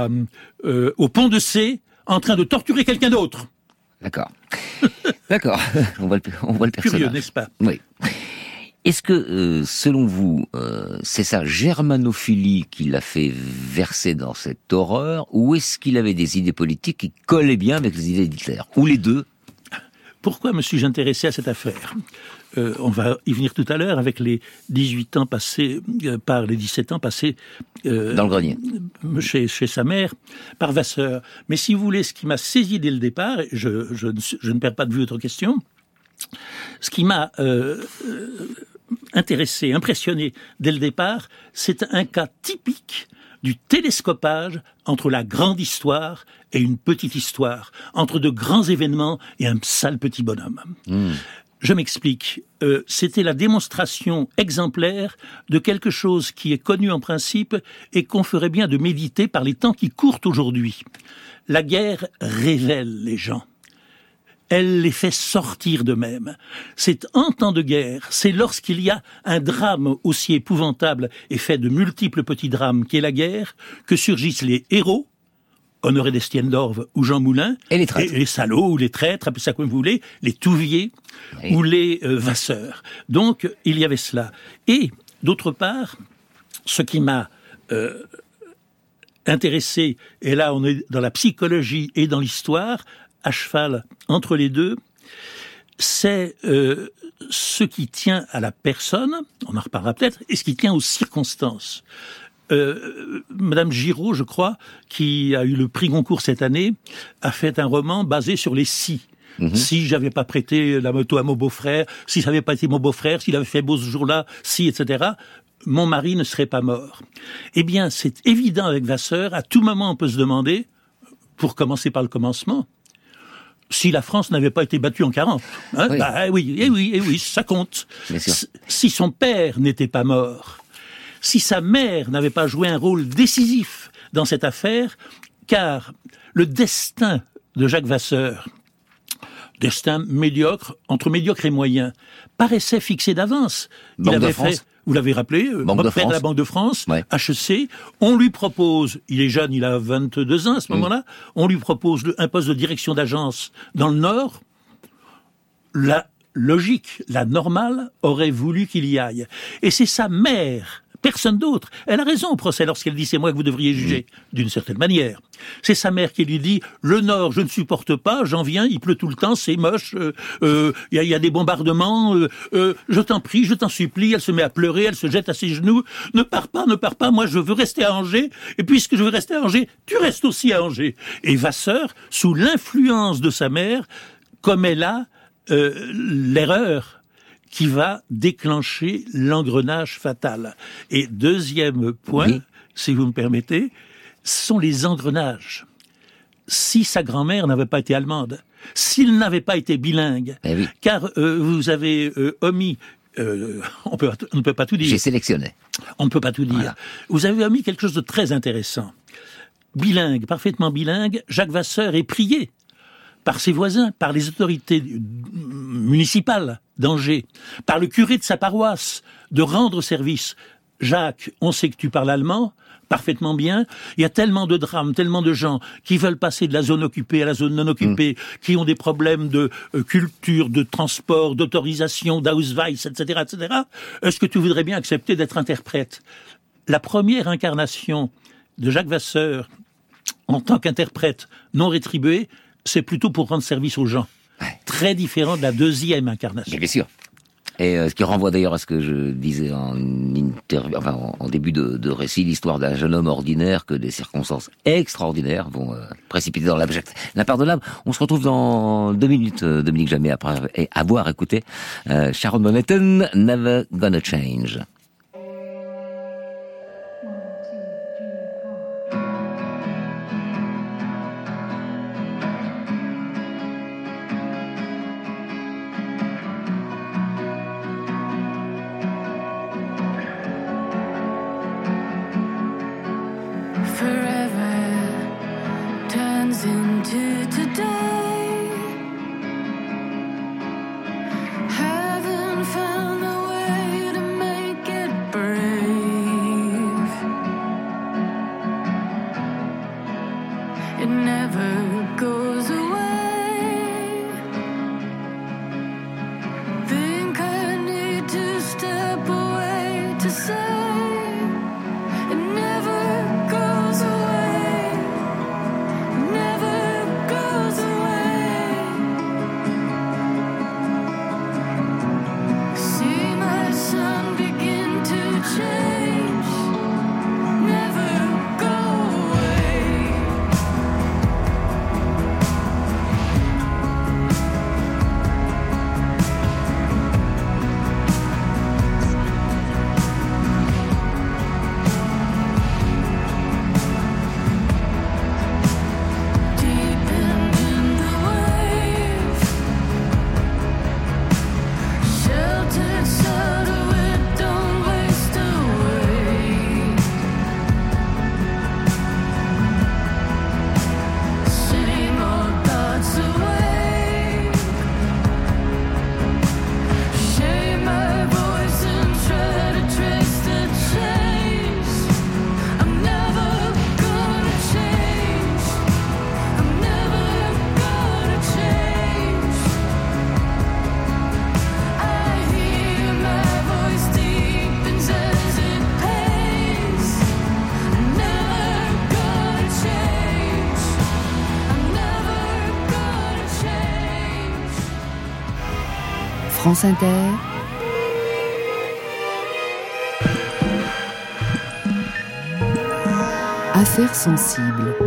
au pont de C en train de torturer quelqu'un d'autre. » D'accord. D'accord. On voit le personnage. Curieux, n'est-ce pas? Oui. Est-ce que, selon vous, c'est sa germanophilie qui l'a fait verser dans cette horreur, ou est-ce qu'il avait des idées politiques qui collaient bien avec les idées d'Hitler? Ou les deux? Pourquoi me suis-je intéressé à cette affaire? On va y venir tout à l'heure avec les 18 ans passés, les 17 ans passés dans le grenier, chez sa mère, par Vasseur. Mais si vous voulez, ce qui m'a saisi dès le départ, et je ne perds pas de vue votre question, ce qui m'a intéressé, impressionné dès le départ, c'est un cas typique du télescopage entre la grande histoire et une petite histoire, entre de grands événements et un sale petit bonhomme. Je m'explique. C'était la démonstration exemplaire de quelque chose qui est connu en principe et qu'on ferait bien de méditer par les temps qui courent aujourd'hui. La guerre révèle les gens. Elle les fait sortir d'eux-mêmes. C'est en temps de guerre, c'est lorsqu'il y a un drame aussi épouvantable et fait de multiples petits drames qu'est la guerre, que surgissent les héros, Honoré d'Estienne-d'Orve ou Jean Moulin, et les traîtres, et les salauds ou les traîtres, appelez ça comme vous voulez, les Touviers ou les Vasseurs. Donc, il y avait cela. Et, d'autre part, ce qui m'a intéressé, et là on est dans la psychologie et dans l'histoire, à cheval entre les deux, c'est ce qui tient à la personne, on en reparlera peut-être, et ce qui tient aux circonstances. Madame Giraud, je crois, qui a eu le prix Goncourt cette année, a fait un roman basé sur les si. Si j'avais pas prêté la moto à mon beau-frère, si ça n'avait pas été mon beau-frère, s'il avait fait beau ce jour-là, si, etc., mon mari ne serait pas mort. Eh bien, c'est évident avec Vasseur, à tout moment on peut se demander, pour commencer par le commencement, si la France n'avait pas été battue en 40. Hein? Oui, ça compte. Si son père n'était pas mort, si sa mère n'avait pas joué un rôle décisif dans cette affaire, car le destin de Jacques Vasseur, destin médiocre, entre médiocre et moyen, paraissait fixé d'avance. Il avait fait, vous l'avez rappelé, père de la Banque de France, HEC, on lui propose, il est jeune, il a 22 ans à ce moment-là, on lui propose un poste de direction d'agence dans le Nord. La logique, la normale, aurait voulu qu'il y aille. Et c'est sa mère, personne d'autre. Elle a raison au procès lorsqu'elle dit « c'est moi que vous devriez juger », d'une certaine manière. C'est sa mère qui lui dit « le Nord, je ne supporte pas, j'en viens, il pleut tout le temps, c'est moche, il y a des bombardements, je t'en prie, je t'en supplie », elle se met à pleurer, elle se jette à ses genoux « ne pars pas, moi je veux rester à Angers, et puisque je veux rester à Angers, tu restes aussi à Angers ». Et Vasseur, sous l'influence de sa mère, commet là l'erreur qui va déclencher l'engrenage fatal. Et deuxième point, si vous me permettez, sont les engrenages. Si sa grand-mère n'avait pas été allemande, s'il n'avait pas été bilingue, car vous avez omis, on ne peut pas tout dire. J'ai sélectionné. On ne peut pas tout dire. Voilà. Vous avez omis quelque chose de très intéressant. Bilingue, parfaitement bilingue, Jacques Vasseur est prié par ses voisins, par les autorités municipales d'Angers, par le curé de sa paroisse, de rendre service. Jacques, on sait que tu parles allemand, parfaitement bien. Il y a tellement de drames, tellement de gens qui veulent passer de la zone occupée à la zone non occupée, qui ont des problèmes de culture, de transport, d'autorisation, d'Ausweis, etc., etc. Est-ce que tu voudrais bien accepter d'être interprète? La première incarnation de Jacques Vasseur en tant qu'interprète non rétribué, c'est plutôt pour rendre service aux gens. Très différent de la deuxième incarnation. Bien sûr. Et ce qui renvoie d'ailleurs à ce que je disais en début de récit, l'histoire d'un jeune homme ordinaire que des circonstances extraordinaires vont précipiter dans l'abject. L'impardonnable, on se retrouve dans 2 minutes, Dominique Jamais, après avoir écouté Sharon Van Etten, Never Gonna Change. France Inter. Affaires sensibles.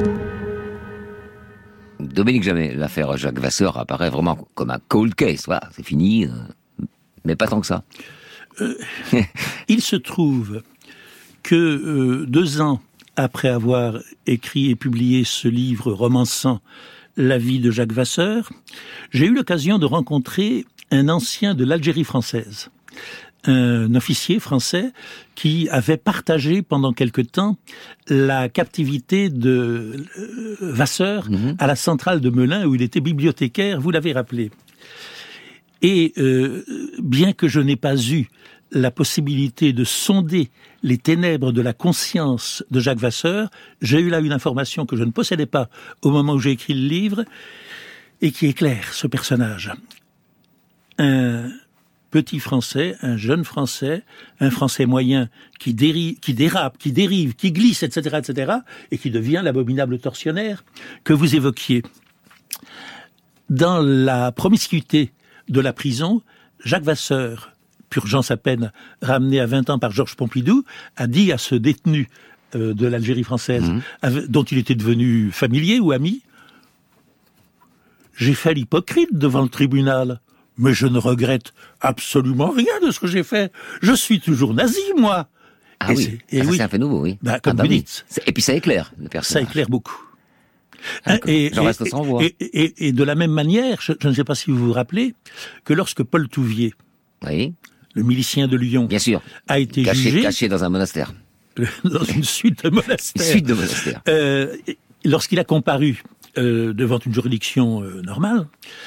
Dominique Jamais, l'affaire Jacques Vasseur apparaît vraiment comme un cold case. Voilà, c'est fini, mais pas tant que ça. Il se trouve que 2 ans après avoir écrit et publié ce livre romançant La vie de Jacques Vasseur, j'ai eu l'occasion de rencontrer un ancien de l'Algérie française, un officier français qui avait partagé pendant quelque temps la captivité de Vasseur à la centrale de Melun où il était bibliothécaire, vous l'avez rappelé. Et bien que je n'ai pas eu la possibilité de sonder les ténèbres de la conscience de Jacques Vasseur, j'ai eu là une information que je ne possédais pas au moment où j'ai écrit le livre et qui éclaire ce personnage. Un petit Français, un jeune Français, un Français moyen qui dérape, qui dérive, qui glisse, etc., etc., et qui devient l'abominable tortionnaire que vous évoquiez. Dans la promiscuité de la prison, Jacques Vasseur, purgeant sa peine, ramené à 20 ans par Georges Pompidou, a dit à ce détenu de l'Algérie française, dont il était devenu familier ou ami, « J'ai fait l'hypocrite devant le tribunal. Mais je ne regrette absolument rien de ce que j'ai fait. Je suis toujours nazi, moi. » Ah oui, c'est un fait nouveau, oui. Comme vous dites. Et puis ça éclaire le personnage. Ça éclaire beaucoup. J'en reste sans voix. Et de la même manière, je ne sais pas si vous vous rappelez, que lorsque Paul Touvier, le milicien de Lyon, bien sûr, a été jugé... Caché dans un monastère. Dans une suite de monastères. Lorsqu'il a comparu devant une juridiction normale,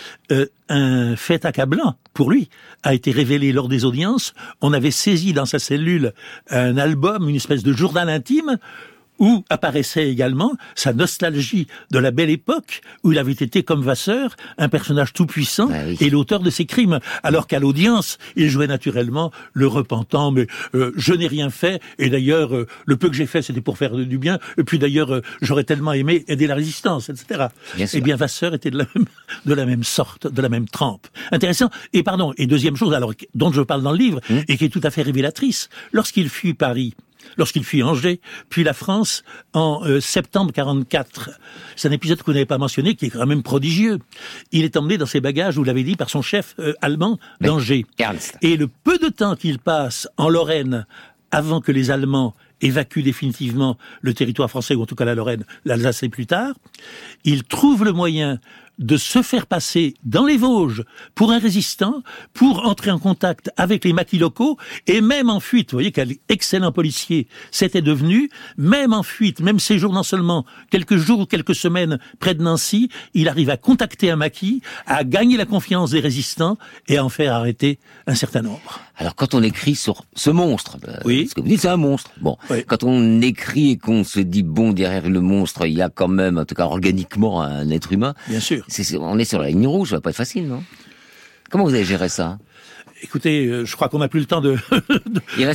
un fait accablant pour lui a été révélé lors des audiences. On avait saisi dans sa cellule un album, une espèce de journal intime, où apparaissait également sa nostalgie de la belle époque où il avait été, comme Vasseur, un personnage tout-puissant et l'auteur de ses crimes. Alors qu'à l'audience, il jouait naturellement le repentant, mais je n'ai rien fait, et d'ailleurs, le peu que j'ai fait, c'était pour faire du bien, et puis d'ailleurs, j'aurais tellement aimé aider la résistance, etc. Eh bien, Vasseur était de la même sorte, de la même trempe. Intéressant. Et deuxième chose, alors, dont je parle dans le livre, et qui est tout à fait révélatrice, lorsqu'il fuit Paris, lorsqu'il fuit Angers, puis la France en septembre 44. C'est un épisode que vous n'avez pas mentionné, qui est quand même prodigieux. Il est emmené dans ses bagages, vous l'avez dit, par son chef allemand d'Angers. Et le peu de temps qu'il passe en Lorraine, avant que les Allemands évacuent définitivement le territoire français, ou en tout cas la Lorraine, l'Alsace et plus tard, il trouve le moyen de se faire passer dans les Vosges pour un résistant, pour entrer en contact avec les maquis locaux, et même en fuite, vous voyez quel excellent policier c'était devenu, même en fuite, même séjournant seulement quelques jours ou quelques semaines près de Nancy, il arrive à contacter un maquis, à gagner la confiance des résistants, et à en faire arrêter un certain nombre. Alors quand on écrit sur ce monstre, ce que vous dites c'est un monstre, quand on écrit et qu'on se dit derrière le monstre, il y a quand même, en tout cas organiquement, un être humain. Bien sûr. On est sur la ligne rouge, ça va pas être facile, non? Comment vous avez géré ça? Écoutez, je crois qu'on n'a plus le temps de il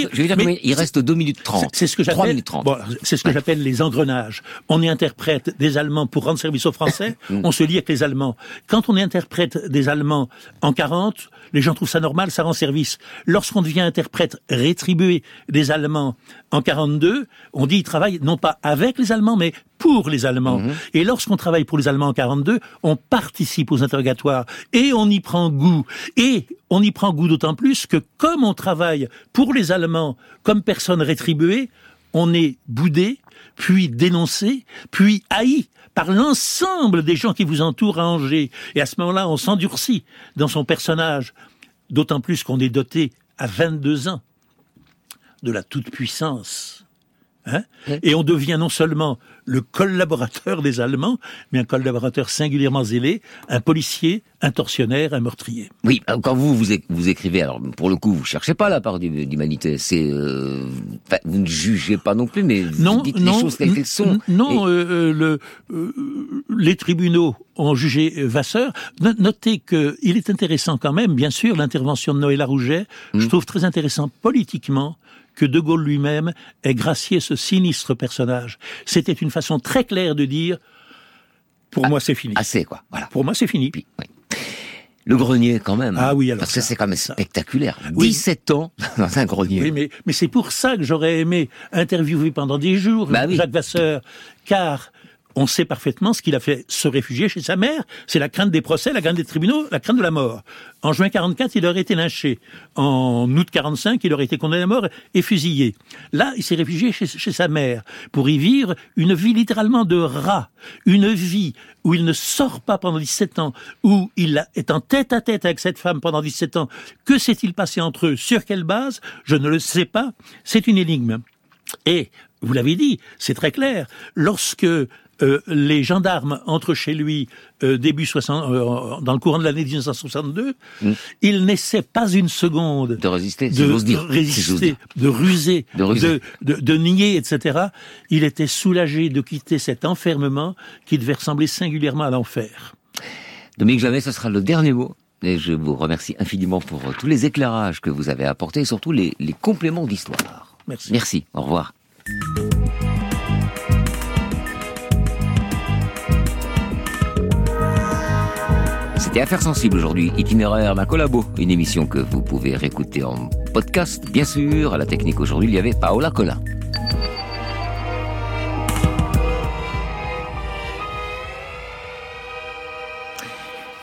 reste 2 minutes 30. C'est ce que j'appelle, 3 minutes 30. C'est ce que j'appelle les engrenages. On est interprète des Allemands pour rendre service aux Français, on se lie avec les Allemands. Quand on est interprète des Allemands en 40, les gens trouvent ça normal, ça rend service. Lorsqu'on devient interprète rétribué des Allemands en 42, on dit il travaille non pas avec les Allemands, mais pour les Allemands. Et lorsqu'on travaille pour les Allemands en 42, on participe aux interrogatoires et on y prend goût. Et on y prend goût d'autant plus que comme on travaille pour les Allemands comme personne rétribuée, on est boudé, puis dénoncé, puis haï par l'ensemble des gens qui vous entourent à Angers. Et à ce moment-là, on s'endurcit dans son personnage, d'autant plus qu'on est doté à 22 ans de la toute-puissance. Et on devient non seulement le collaborateur des Allemands, mais un collaborateur singulièrement zélé, un policier, un tortionnaire, un meurtrier. Oui, quand vous écrivez, alors pour le coup, vous cherchez pas la part d'humanité, vous ne jugez pas non plus, mais vous dites les choses telles qu'elles sont. Non, les tribunaux ont jugé Vasseur. Notez qu'il est intéressant quand même, bien sûr, l'intervention de Noël Larouget, je trouve très intéressant politiquement, que De Gaulle lui-même ait gracié ce sinistre personnage. C'était une façon très claire de dire « pour moi c'est fini ». Assez, quoi. Voilà. Pour moi c'est fini. Puis, le grenier, quand même. Ah oui, alors parce que c'est quand même spectaculaire. 17 ans dans un grenier. Oui, mais c'est pour ça que j'aurais aimé interviewer pendant 10 jours Jacques Vasseur, car on sait parfaitement ce qu'il a fait se réfugier chez sa mère. C'est la crainte des procès, la crainte des tribunaux, la crainte de la mort. En juin 44, il aurait été lynché. En août 45, il aurait été condamné à mort et fusillé. Là, il s'est réfugié chez sa mère pour y vivre une vie littéralement de rat. Une vie où il ne sort pas pendant 17 ans, où il est en tête-à-tête avec cette femme pendant 17 ans. Que s'est-il passé entre eux? Sur quelle base? Je ne le sais pas. C'est une énigme. Et, vous l'avez dit, c'est très clair. Lorsque les gendarmes entrent chez lui dans le courant de l'année 1962, il n'essaie pas une seconde de résister, de ruser, de nier, etc. Il était soulagé de quitter cet enfermement qui devait ressembler singulièrement à l'enfer. Dominique Jamais, ce sera le dernier mot. Et je vous remercie infiniment pour tous les éclairages que vous avez apportés et surtout les compléments d'histoire. Merci. Merci. Au revoir. C'était Affaires sensibles aujourd'hui, itinéraire d'un collabo, une émission que vous pouvez réécouter en podcast, bien sûr. À la technique aujourd'hui, il y avait Paola Collin.